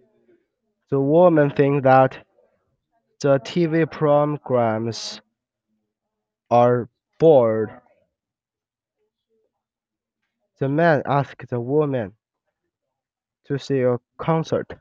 The woman thinks that the TV programs are bored. The man asks the woman to see a concert.